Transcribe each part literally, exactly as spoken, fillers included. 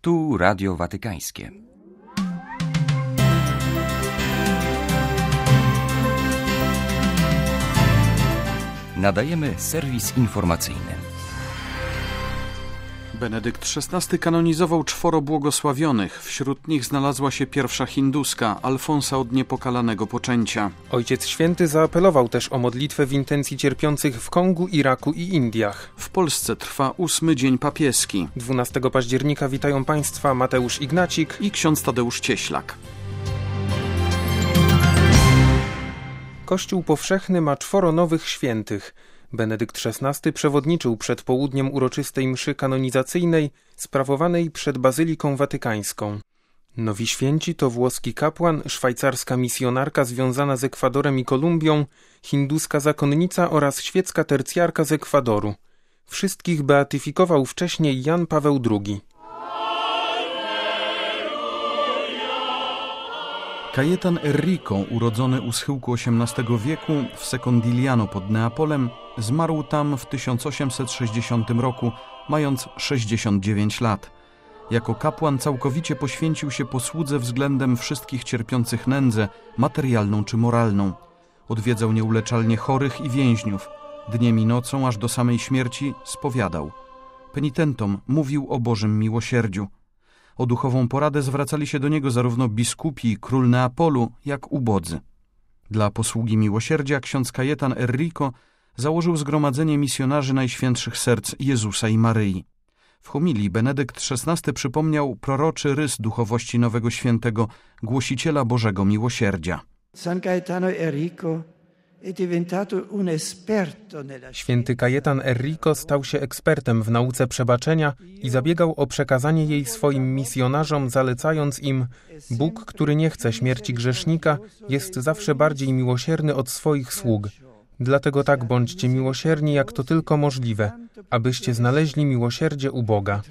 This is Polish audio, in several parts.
Tu Radio Watykańskie. Nadajemy serwis informacyjny. Benedykt szesnasty kanonizował czworo błogosławionych. Wśród nich znalazła się pierwsza hinduska, Alfonsa od niepokalanego poczęcia. Ojciec Święty zaapelował też o modlitwę w intencji cierpiących w Kongu, Iraku i Indiach. W Polsce trwa ósmy dzień papieski. dwunastego października witają Państwa Mateusz Ignacik i ksiądz Tadeusz Cieślak. Kościół powszechny ma czworo nowych świętych. Benedykt szesnasty przewodniczył przed południem uroczystej mszy kanonizacyjnej sprawowanej przed Bazyliką Watykańską. Nowi święci to włoski kapłan, szwajcarska misjonarka związana z Ekwadorem i Kolumbią, hinduska zakonnica oraz świecka tercjarka z Ekwadoru. Wszystkich beatyfikował wcześniej Jan Paweł drugi. Cajetan Enrico, urodzony u schyłku osiemnastego wieku w Secondigliano pod Neapolem, zmarł tam w tysiąc osiemset sześćdziesiątym roku, mając sześćdziesiąt dziewięć lat. Jako kapłan całkowicie poświęcił się posłudze względem wszystkich cierpiących nędzę, materialną czy moralną. Odwiedzał nieuleczalnie chorych i więźniów. Dniem i nocą, aż do samej śmierci, spowiadał. Penitentom mówił o Bożym miłosierdziu. O duchową poradę zwracali się do niego zarówno biskupi, król Neapolu, jak ubodzy. Dla posługi miłosierdzia ksiądz Cajetan Enrico założył zgromadzenie misjonarzy Najświętszych Serc Jezusa i Maryi. W homilii Benedykt szesnasty przypomniał proroczy rys duchowości nowego świętego, głosiciela Bożego Miłosierdzia. San Caetano Enrico Święty Cajetan Enrico stał się ekspertem w nauce przebaczenia i zabiegał o przekazanie jej swoim misjonarzom, zalecając im: Bóg, który nie chce śmierci grzesznika, jest zawsze bardziej miłosierny od swoich sług. Dlatego tak bądźcie miłosierni, jak to tylko możliwe, abyście znaleźli miłosierdzie u Boga.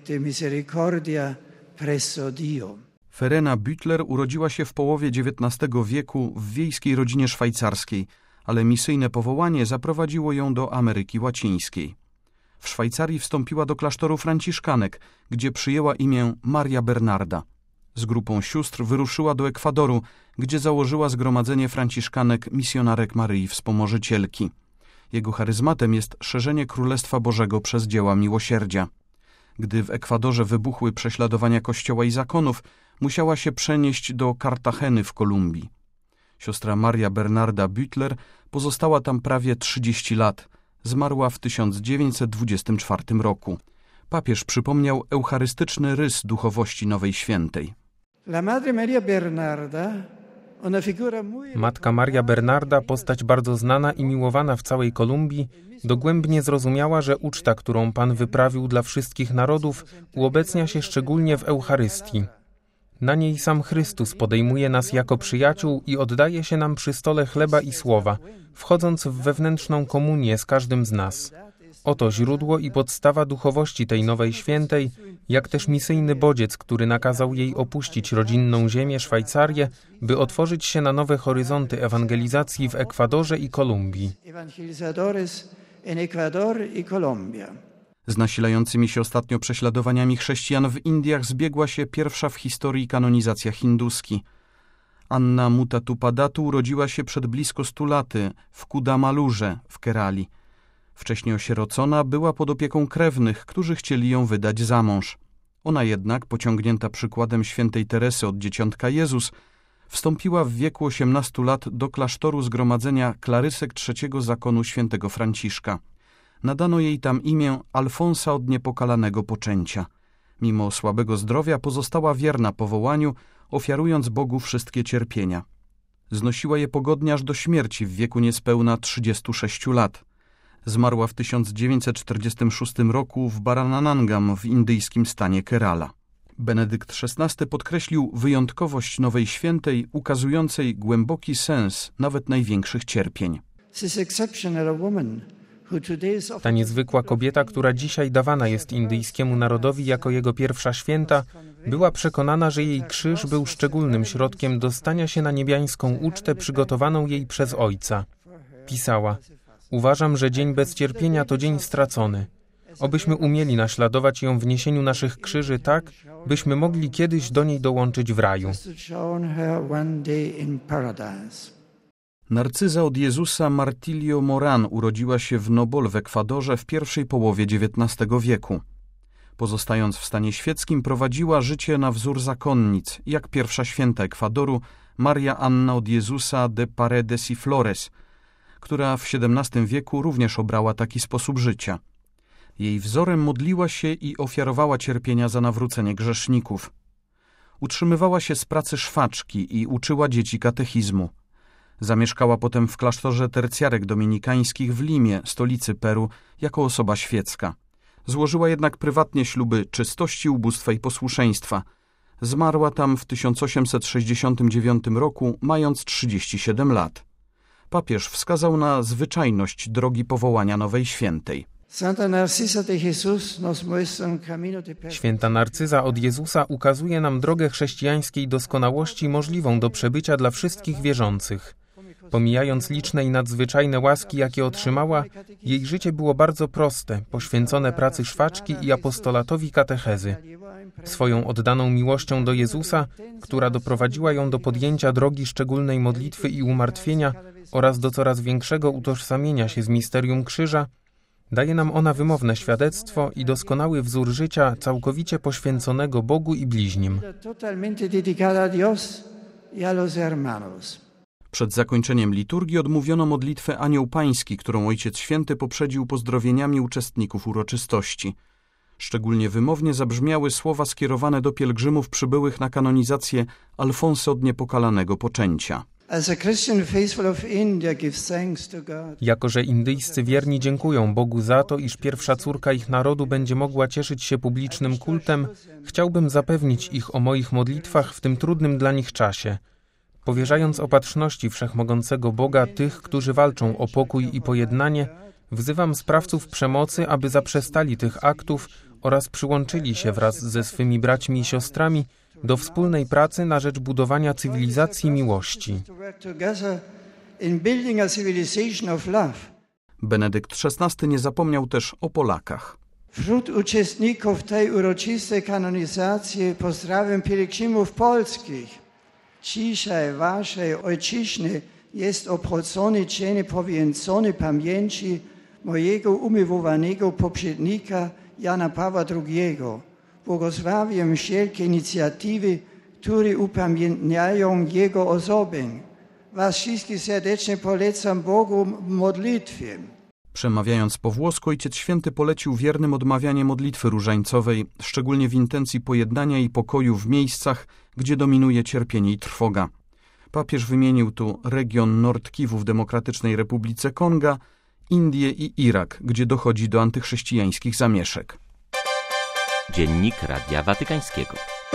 Verena Büttler urodziła się w połowie dziewiętnastego wieku w wiejskiej rodzinie szwajcarskiej, ale misyjne powołanie zaprowadziło ją do Ameryki Łacińskiej. W Szwajcarii wstąpiła do klasztoru franciszkanek, gdzie przyjęła imię Maria Bernarda. Z grupą sióstr wyruszyła do Ekwadoru, gdzie założyła zgromadzenie franciszkanek misjonarek Maryi Wspomożycielki. Jego charyzmatem jest szerzenie Królestwa Bożego przez dzieła miłosierdzia. Gdy w Ekwadorze wybuchły prześladowania Kościoła i zakonów, musiała się przenieść do Kartageny w Kolumbii. Siostra Maria Bernarda Büttler pozostała tam prawie trzydzieści lat. Zmarła w tysiąc dziewięćset dwudziestym czwartym roku. Papież przypomniał eucharystyczny rys duchowości Nowej Świętej. Matka Maria Bernarda, postać bardzo znana i miłowana w całej Kolumbii, dogłębnie zrozumiała, że uczta, którą Pan wyprawił dla wszystkich narodów, uobecnia się szczególnie w Eucharystii. Na niej sam Chrystus podejmuje nas jako przyjaciół i oddaje się nam przy stole chleba i słowa, wchodząc w wewnętrzną komunię z każdym z nas. Oto źródło i podstawa duchowości tej nowej świętej, jak też misyjny bodziec, który nakazał jej opuścić rodzinną ziemię Szwajcarię, by otworzyć się na nowe horyzonty ewangelizacji w Ekwadorze i Kolumbii. Z nasilającymi się ostatnio prześladowaniami chrześcijan w Indiach zbiegła się pierwsza w historii kanonizacja hinduski. Anna Mutatupadatu urodziła się przed blisko stu laty w Kudamalurze w Kerali. Wcześniej osierocona, była pod opieką krewnych, którzy chcieli ją wydać za mąż. Ona jednak, pociągnięta przykładem świętej Teresy od Dzieciątka Jezus, wstąpiła w wieku osiemnastu lat do klasztoru zgromadzenia klarysek trzeciego zakonu świętego Franciszka. Nadano jej tam imię Alfonsa od niepokalanego poczęcia. Mimo słabego zdrowia pozostała wierna powołaniu, ofiarując Bogu wszystkie cierpienia. Znosiła je pogodnie aż do śmierci w wieku niespełna trzydziestu sześciu lat. Zmarła w tysiąc dziewięćset czterdziestym szóstym roku w Barananangam w indyjskim stanie Kerala. Benedykt szesnasty podkreślił wyjątkowość Nowej Świętej, ukazującej głęboki sens nawet największych cierpień. Ta niezwykła kobieta, która dzisiaj dawana jest indyjskiemu narodowi jako jego pierwsza święta, była przekonana, że jej krzyż był szczególnym środkiem dostania się na niebiańską ucztę przygotowaną jej przez Ojca. Pisała: Uważam, że dzień bez cierpienia to dzień stracony. Obyśmy umieli naśladować ją w niesieniu naszych krzyży tak, byśmy mogli kiedyś do niej dołączyć w raju. Narcyza od Jezusa Martilio Moran urodziła się w Nobol w Ekwadorze w pierwszej połowie dziewiętnastego wieku. Pozostając w stanie świeckim, prowadziła życie na wzór zakonnic, jak pierwsza święta Ekwadoru, Maria Anna od Jezusa de Paredes y Flores, która w siedemnastym wieku również obrała taki sposób życia. Jej wzorem modliła się i ofiarowała cierpienia za nawrócenie grzeszników. Utrzymywała się z pracy szwaczki i uczyła dzieci katechizmu. Zamieszkała potem w klasztorze tercjarek dominikańskich w Limie, stolicy Peru, jako osoba świecka. Złożyła jednak prywatnie śluby czystości, ubóstwa i posłuszeństwa. Zmarła tam w tysiąc osiemset sześćdziesiątym dziewiątym roku, mając trzydzieści siedem lat. Papież wskazał na zwyczajność drogi powołania nowej świętej. Święta Narcyza od Jezusa ukazuje nam drogę chrześcijańskiej doskonałości możliwą do przebycia dla wszystkich wierzących. Pomijając liczne i nadzwyczajne łaski, jakie otrzymała, jej życie było bardzo proste, poświęcone pracy szwaczki i apostolatowi katechezy. Swoją oddaną miłością do Jezusa, która doprowadziła ją do podjęcia drogi szczególnej modlitwy i umartwienia oraz do coraz większego utożsamienia się z misterium krzyża, daje nam ona wymowne świadectwo i doskonały wzór życia całkowicie poświęconego Bogu i bliźnim. Przed zakończeniem liturgii odmówiono modlitwę Anioł Pański, którą Ojciec Święty poprzedził pozdrowieniami uczestników uroczystości. Szczególnie wymownie zabrzmiały słowa skierowane do pielgrzymów przybyłych na kanonizację Alfonsa od Niepokalanego Poczęcia. Jako że indyjscy wierni dziękują Bogu za to, iż pierwsza córka ich narodu będzie mogła cieszyć się publicznym kultem, chciałbym zapewnić ich o moich modlitwach w tym trudnym dla nich czasie. Powierzając opatrzności Wszechmogącego Boga tych, którzy walczą o pokój i pojednanie, wzywam sprawców przemocy, aby zaprzestali tych aktów oraz przyłączyli się wraz ze swymi braćmi i siostrami do wspólnej pracy na rzecz budowania cywilizacji miłości. Benedykt szesnasty nie zapomniał też o Polakach. Wśród uczestników tej uroczystej kanonizacji pozdrawiam pielgrzymów polskich. Dzisiaj waszej ojczyzny jest obchodzony dzień poświęcony pamięci mojego umiłowanego poprzednika Jana Pawła drugiego. Błogosławiam wszelkie inicjatywy, które upamiętniają jego osobę. Was wszystkich serdecznie polecam Bogu w modlitwie. Przemawiając po włosku, Ojciec Święty polecił wiernym odmawianie modlitwy różańcowej, szczególnie w intencji pojednania i pokoju w miejscach, gdzie dominuje cierpienie i trwoga. Papież wymienił tu region Nord-Kiwu w Demokratycznej Republice Konga, Indię i Irak, gdzie dochodzi do antychrześcijańskich zamieszek. Dziennik Radia Watykańskiego.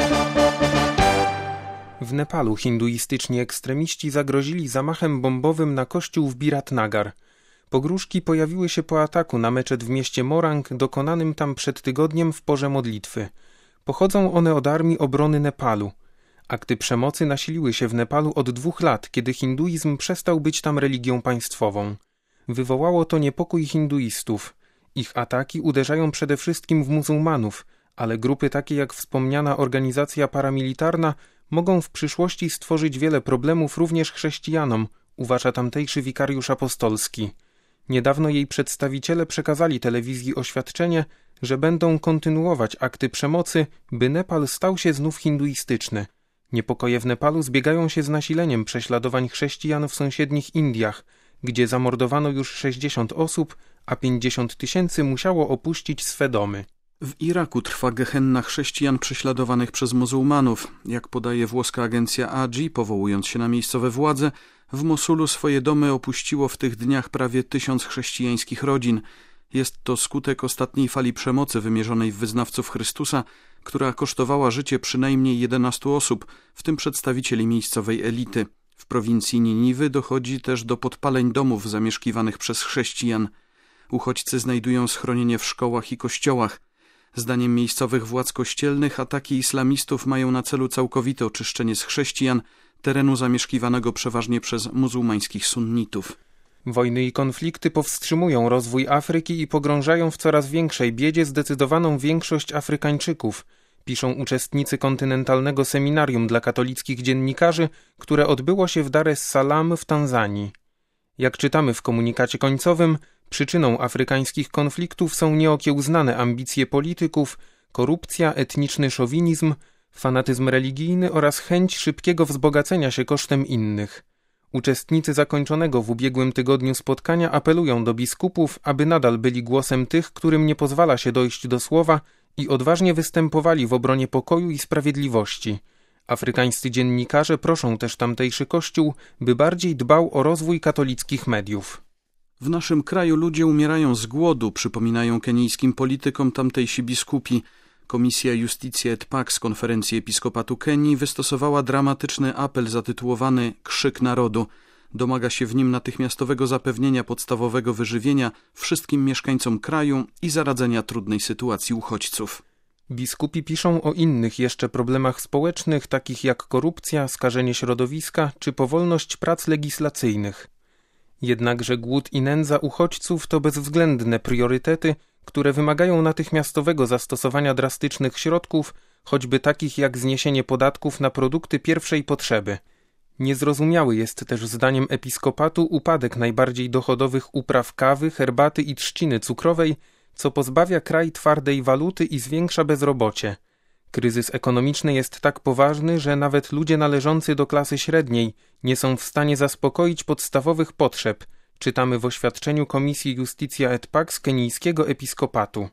W Nepalu hinduistyczni ekstremiści zagrozili zamachem bombowym na kościół w Biratnagar. Pogróżki pojawiły się po ataku na meczet w mieście Morang, dokonanym tam przed tygodniem w porze modlitwy. Pochodzą one od Armii Obrony Nepalu. Akty przemocy nasiliły się w Nepalu od dwóch lat, kiedy hinduizm przestał być tam religią państwową. Wywołało to niepokój hinduistów. Ich ataki uderzają przede wszystkim w muzułmanów, ale grupy takie jak wspomniana organizacja paramilitarna mogą w przyszłości stworzyć wiele problemów również chrześcijanom, uważa tamtejszy wikariusz apostolski. Niedawno jej przedstawiciele przekazali telewizji oświadczenie, że będą kontynuować akty przemocy, by Nepal stał się znów hinduistyczny. Niepokoje w Nepalu zbiegają się z nasileniem prześladowań chrześcijan w sąsiednich Indiach, gdzie zamordowano już sześćdziesiąt osób, a pięćdziesiąt tysięcy musiało opuścić swe domy. W Iraku trwa gehenna chrześcijan prześladowanych przez muzułmanów. Jak podaje włoska agencja A G, powołując się na miejscowe władze, w Mosulu swoje domy opuściło w tych dniach prawie tysiąc chrześcijańskich rodzin. Jest to skutek ostatniej fali przemocy wymierzonej w wyznawców Chrystusa, która kosztowała życie przynajmniej jedenastu osób, w tym przedstawicieli miejscowej elity. W prowincji Niniwy dochodzi też do podpaleń domów zamieszkiwanych przez chrześcijan. Uchodźcy znajdują schronienie w szkołach i kościołach. Zdaniem miejscowych władz kościelnych ataki islamistów mają na celu całkowite oczyszczenie z chrześcijan terenu zamieszkiwanego przeważnie przez muzułmańskich sunnitów. Wojny i konflikty powstrzymują rozwój Afryki i pogrążają w coraz większej biedzie zdecydowaną większość Afrykańczyków, piszą uczestnicy kontynentalnego seminarium dla katolickich dziennikarzy, które odbyło się w Dar es Salaam w Tanzanii. Jak czytamy w komunikacie końcowym, przyczyną afrykańskich konfliktów są nieokiełznane ambicje polityków, korupcja, etniczny szowinizm, fanatyzm religijny oraz chęć szybkiego wzbogacenia się kosztem innych. Uczestnicy zakończonego w ubiegłym tygodniu spotkania apelują do biskupów, aby nadal byli głosem tych, którym nie pozwala się dojść do słowa i odważnie występowali w obronie pokoju i sprawiedliwości. Afrykańscy dziennikarze proszą też tamtejszy kościół, by bardziej dbał o rozwój katolickich mediów. W naszym kraju ludzie umierają z głodu, przypominają kenijskim politykom tamtejsi biskupi. Komisja Justitia et Pax Konferencji Episkopatu Kenii wystosowała dramatyczny apel zatytułowany Krzyk Narodu. Domaga się w nim natychmiastowego zapewnienia podstawowego wyżywienia wszystkim mieszkańcom kraju i zaradzenia trudnej sytuacji uchodźców. Biskupi piszą o innych jeszcze problemach społecznych, takich jak korupcja, skażenie środowiska czy powolność prac legislacyjnych. Jednakże głód i nędza uchodźców to bezwzględne priorytety, które wymagają natychmiastowego zastosowania drastycznych środków, choćby takich jak zniesienie podatków na produkty pierwszej potrzeby. Niezrozumiały jest też zdaniem episkopatu upadek najbardziej dochodowych upraw kawy, herbaty i trzciny cukrowej, co pozbawia kraj twardej waluty i zwiększa bezrobocie. Kryzys ekonomiczny jest tak poważny, że nawet ludzie należący do klasy średniej nie są w stanie zaspokoić podstawowych potrzeb, czytamy w oświadczeniu Komisji Justitia et Pax kenijskiego episkopatu.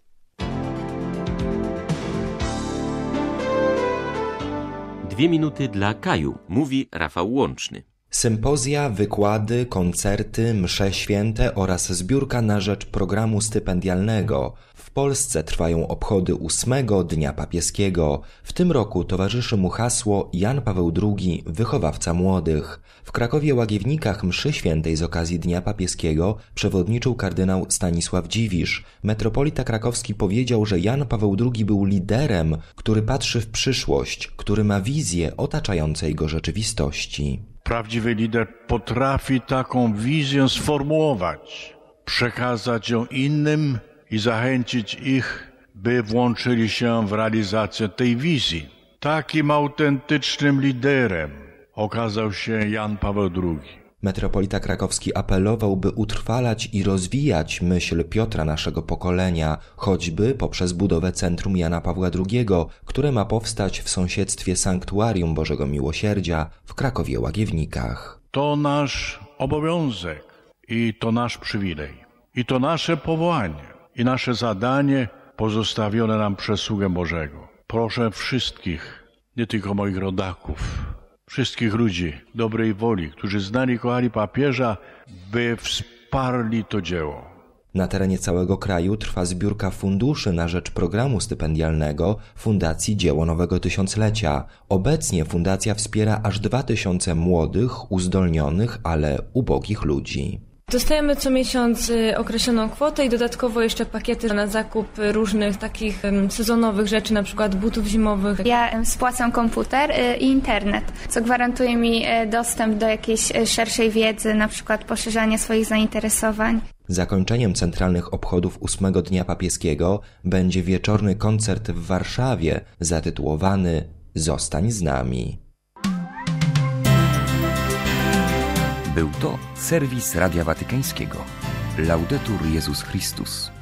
Dwie minuty dla Kaju, mówi Rafał Łączny. Sympozja, wykłady, koncerty, msze święte oraz zbiórka na rzecz programu stypendialnego. W Polsce trwają obchody ósmego Dnia Papieskiego. W tym roku towarzyszy mu hasło Jan Paweł drugi, wychowawca młodych. W Krakowie Łagiewnikach mszy świętej z okazji Dnia Papieskiego przewodniczył kardynał Stanisław Dziwisz. Metropolita krakowski powiedział, że Jan Paweł drugi był liderem, który patrzy w przyszłość, który ma wizję otaczającej go rzeczywistości. Prawdziwy lider potrafi taką wizję sformułować, przekazać ją innym i zachęcić ich, by włączyli się w realizację tej wizji. Takim autentycznym liderem okazał się Jan Paweł drugi. Metropolita krakowski apelował, by utrwalać i rozwijać myśl Piotra naszego pokolenia, choćby poprzez budowę Centrum Jana Pawła drugiego, które ma powstać w sąsiedztwie Sanktuarium Bożego Miłosierdzia w Krakowie Łagiewnikach. To nasz obowiązek i to nasz przywilej, i to nasze powołanie, i nasze zadanie pozostawione nam przez sługę Bożego. Proszę wszystkich, nie tylko moich rodaków, wszystkich ludzi dobrej woli, którzy znali i kochali papieża, by wsparli to dzieło. Na terenie całego kraju trwa zbiórka funduszy na rzecz programu stypendialnego Fundacji Dzieło Nowego Tysiąclecia. Obecnie fundacja wspiera aż dwa tysiące młodych, uzdolnionych, ale ubogich ludzi. Dostajemy co miesiąc określoną kwotę i dodatkowo jeszcze pakiety na zakup różnych takich sezonowych rzeczy, na przykład butów zimowych. Ja spłacam komputer i internet, co gwarantuje mi dostęp do jakiejś szerszej wiedzy, na przykład poszerzania swoich zainteresowań. Zakończeniem centralnych obchodów ósmego Dnia Papieskiego będzie wieczorny koncert w Warszawie zatytułowany Zostań z nami. Był to serwis Radia Watykańskiego. Laudetur Jezus Chrystus.